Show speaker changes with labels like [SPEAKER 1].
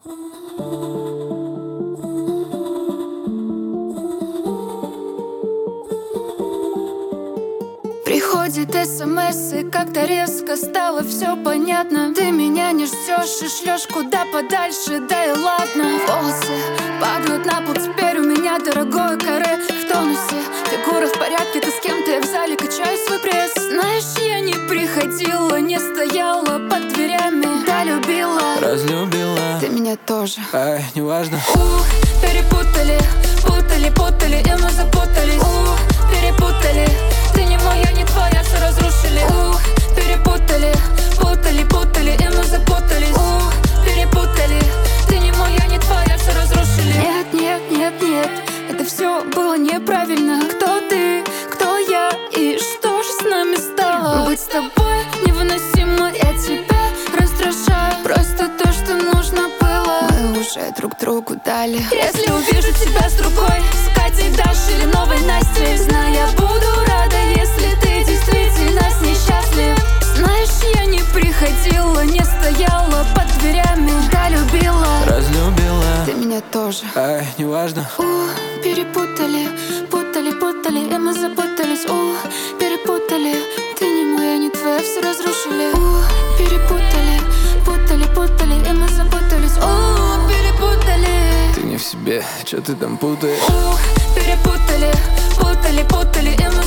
[SPEAKER 1] Приходит СМС, и как-то резко стало все понятно. Ты меня не ждешь и шлешь куда подальше, да и ладно. Волосы падают на пол, теперь у меня дорогое каре в тонусе. Фигура в порядке, ты с кем-то, я в зале качаю свой пресс. Знаешь, я не приходила, не стояла под дверями. Да, любила,
[SPEAKER 2] разлюбила,
[SPEAKER 1] ты меня тоже.
[SPEAKER 2] ай, неважно.
[SPEAKER 1] Перепутали, путали, и мы запутались. Перепутали, ты не моя, не твоя, все разрушили. Перепутали, путали, и мы запутались. Перепутали, ты не моя, не твоя, все разрушили. Нет, это все было неправильно. Кто ты, кто я, и что же с нами стало? Быть с тобой невыносимо, я тебя раздражаю. Просто то, что нужно было, мы уже друг другу дали. Если увижу тебя с другой, с Катей, Дашей или новой Настей, знаю, я буду рада, если ты действительно с ней счастлив. Знаешь, я не приходила, не стояла под дверями. Да, любила,
[SPEAKER 2] разлюбила,
[SPEAKER 1] ты меня тоже.
[SPEAKER 2] ай, неважно.
[SPEAKER 1] Перепутали, путали, и мы запутались. Перепутали, ты не моя, не твоя, все разрушили. Перепутали, путали, и мы запутались. Перепутали,
[SPEAKER 2] Ты не в себе, что ты там путаешь?
[SPEAKER 1] перепутали, путали, и мы